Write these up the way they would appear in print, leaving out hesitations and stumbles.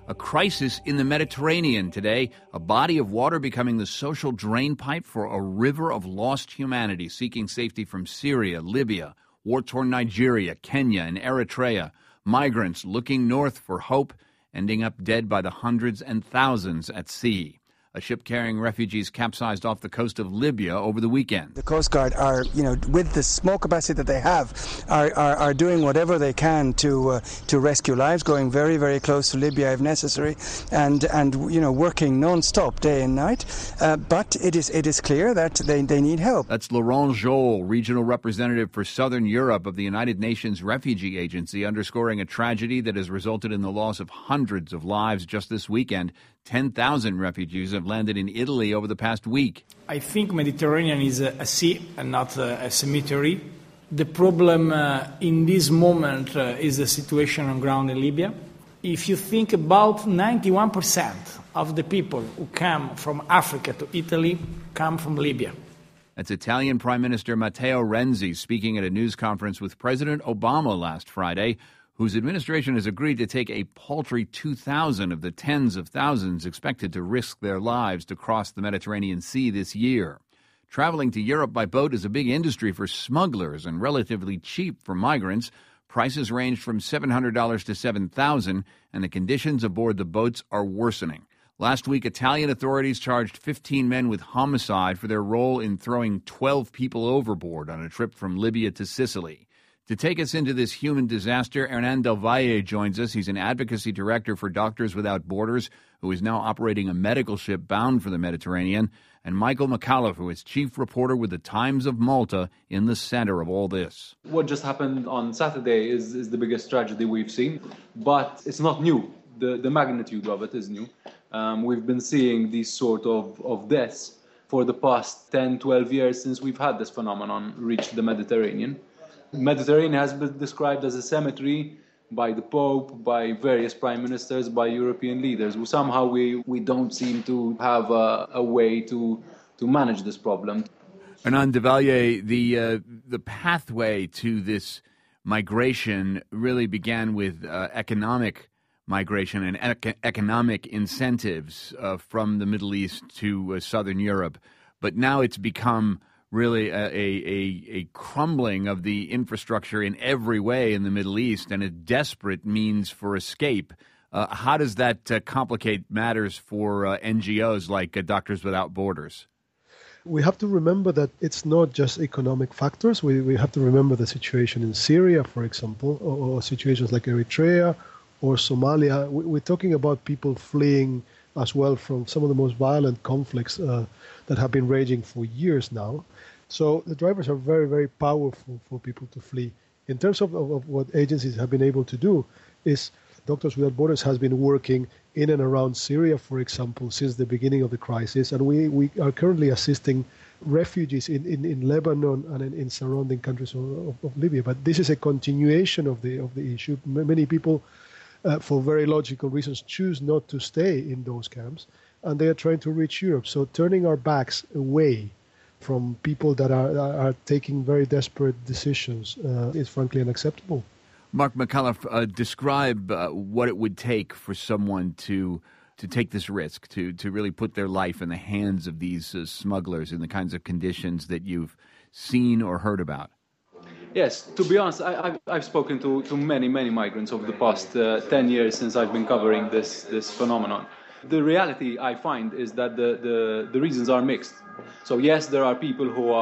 A crisis in the Mediterranean today, a body of water becoming the social drainpipe for a river of lost humanity seeking safety from Syria, Libya, war-torn Nigeria, Kenya, and Eritrea. Migrants looking north for hope, ending up dead by the hundreds and thousands at sea. A ship carrying refugees capsized off the coast of Libya over the weekend. The Coast Guard are, with the small capacity that they have, are doing whatever they can to rescue lives, going very, very close to Libya if necessary, and working non-stop day and night. But it is clear that they need help. That's Laurent Joel, regional representative for Southern Europe of the United Nations Refugee Agency, underscoring a tragedy that has resulted in the loss of hundreds of lives just this weekend. 10,000 refugees have landed in Italy over the past week. I think Mediterranean is a sea and not a cemetery. The problem in this moment is the situation on ground in Libya. If you think about 91% of the people who come from Africa to Italy come from Libya. That's Italian Prime Minister Matteo Renzi speaking at a news conference with President Obama last Friday, whose administration has agreed to take a paltry 2,000 of the tens of thousands expected to risk their lives to cross the Mediterranean Sea this year. Traveling to Europe by boat is a big industry for smugglers and relatively cheap for migrants. Prices range from $700 to $7,000, and the conditions aboard the boats are worsening. Last week, Italian authorities charged 15 men with homicide for their role in throwing 12 people overboard on a trip from Libya to Sicily. To take us into this human disaster, Hernan Del Valle joins us. He's an advocacy director for Doctors Without Borders, who is now operating a medical ship bound for the Mediterranean, and Michael McAuliffe, who is chief reporter with the Times of Malta, in the center of all this. What just happened on Saturday is the biggest tragedy we've seen, but it's not new. The magnitude of it is new. We've been seeing these sort of deaths for the past 10, 12 years since we've had this phenomenon reach the Mediterranean. The Mediterranean has been described as a cemetery by the Pope, by various prime ministers, by European leaders. Somehow we don't seem to have a way to manage this problem. Hernan Del Valle, the pathway to this migration really began with economic migration and economic incentives from the Middle East to Southern Europe. But now it's become really a crumbling of the infrastructure in every way in the Middle East and a desperate means for escape. How does that complicate matters for NGOs like Doctors Without Borders? We have to remember that it's not just economic factors. We have to remember the situation in Syria, for example, or situations like Eritrea or Somalia. We're talking about people fleeing as well from some of the most violent conflicts that have been raging for years now. So the drivers are very, very powerful for people to flee. In terms of what agencies have been able to do is Doctors Without Borders has been working in and around Syria, for example, since the beginning of the crisis. And we are currently assisting refugees in Lebanon and in surrounding countries of Libya. But this is a continuation of the issue. Many people, for very logical reasons, choose not to stay in those camps, and they are trying to reach Europe. So turning our backs away from people that are taking very desperate decisions is frankly unacceptable. Mark McAuliffe, describe what it would take for someone to take this risk, to really put their life in the hands of these smugglers in the kinds of conditions that you've seen or heard about. Yes, to be honest, I've spoken to many migrants over the past 10 years since I've been covering this phenomenon. The reality I find is that the reasons are mixed. So yes, there are people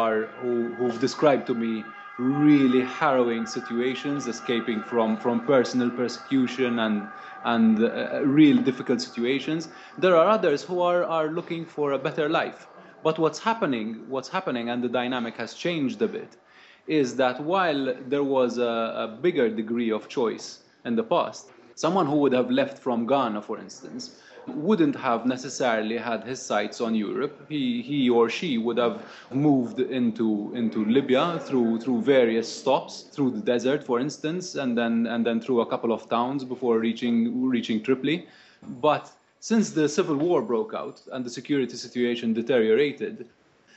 who've described to me really harrowing situations, escaping from personal persecution and real difficult situations. There are others who are looking for a better life. But what's happening, and the dynamic has changed a bit, is that while there was a bigger degree of choice in the past, someone who would have left from Ghana, for instance, wouldn't have necessarily had his sights on Europe. He or she would have moved into Libya through various stops, through the desert, for instance, and then through a couple of towns before reaching Tripoli. But since the civil war broke out and the security situation deteriorated,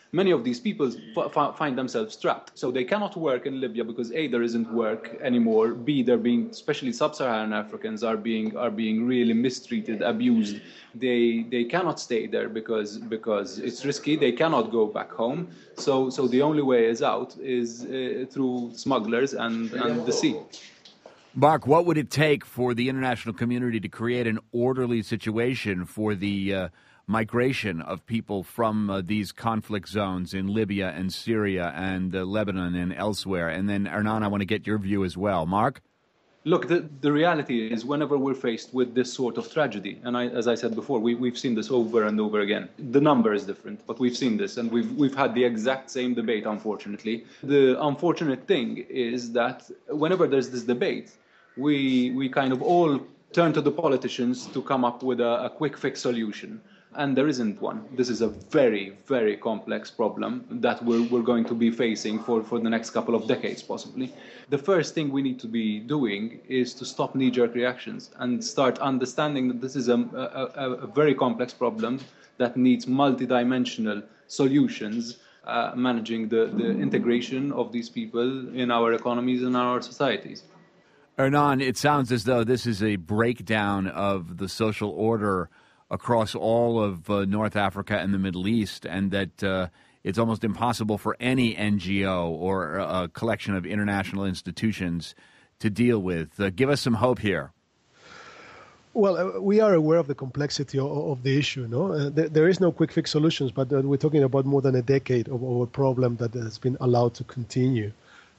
many of these people find themselves trapped. So they cannot work in Libya because A, there isn't work anymore. B, they're being, especially sub-Saharan Africans, are being really mistreated, abused. They cannot stay there because it's risky. They cannot go back home. So the only way is out is through smugglers and the sea. Mark, what would it take for the international community to create an orderly situation for the migration of people from these conflict zones in Libya and Syria and Lebanon and elsewhere? And then, Hernan, I want to get your view as well. Mark? Look, the reality is whenever we're faced with this sort of tragedy, and as I said before, we've seen this over and over again. The number is different, but we've seen this, and we've had the exact same debate, unfortunately. The unfortunate thing is that whenever there's this debate, we kind of all turn to the politicians to come up with a quick fix solution. And there isn't one. This is a very, very complex problem that we're going to be facing for the next couple of decades, possibly. The first thing we need to be doing is to stop knee-jerk reactions and start understanding that this is a very complex problem that needs multidimensional solutions, managing the integration of these people in our economies and our societies. Hernan, it sounds as though this is a breakdown of the social order across all of North Africa and the Middle East, and that it's almost impossible for any NGO or a collection of international institutions to deal with. Give us some hope here. Well, we are aware of the complexity of the issue. No, there is no quick fix solutions, but we're talking about more than a decade of a problem that has been allowed to continue.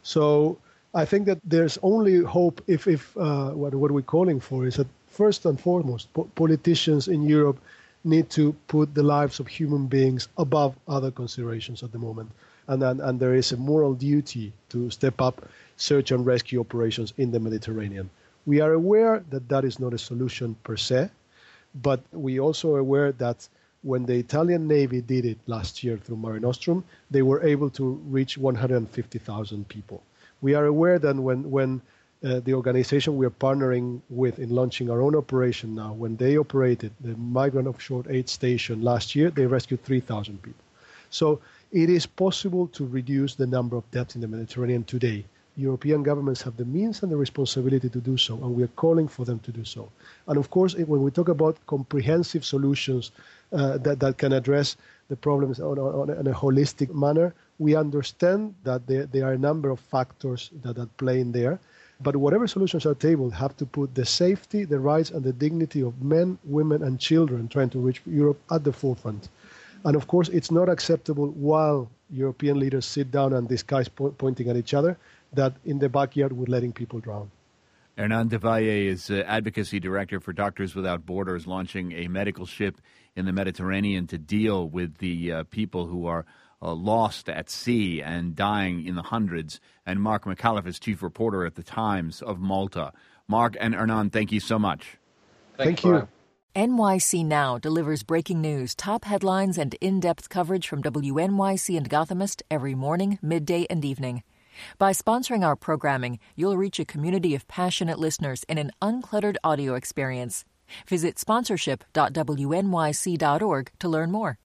So I think that there's only hope if what we're calling for is that first and foremost, politicians in Europe need to put the lives of human beings above other considerations at the moment. And there is a moral duty to step up search and rescue operations in the Mediterranean. We are aware that that is not a solution per se, but we also are aware that when the Italian Navy did it last year through Mare Nostrum, they were able to reach 150,000 people. We are aware that when the organization we are partnering with in launching our own operation now, when they operated the Migrant Offshore Aid Station last year, they rescued 3,000 people. So it is possible to reduce the number of deaths in the Mediterranean today. European governments have the means and the responsibility to do so, and we are calling for them to do so. And of course, when we talk about comprehensive solutions that can address the problems in a holistic manner, we understand that there are a number of factors that play in there. But whatever solutions are tabled have to put the safety, the rights, and the dignity of men, women, and children trying to reach Europe at the forefront. And of course, it's not acceptable while European leaders sit down and discuss pointing at each other that in the backyard we're letting people drown. Hernan de Valle is Advocacy Director for Doctors Without Borders, launching a medical ship in the Mediterranean to deal with the people who are lost at sea and dying in the hundreds. And Mark McAuliffe is chief reporter at the Times of Malta. Mark and Hernan, thank you so much. Thank you. NYC Now delivers breaking news, top headlines, and in-depth coverage from WNYC and Gothamist every morning, midday, and evening. By sponsoring our programming, you'll reach a community of passionate listeners in an uncluttered audio experience. Visit sponsorship.wnyc.org to learn more.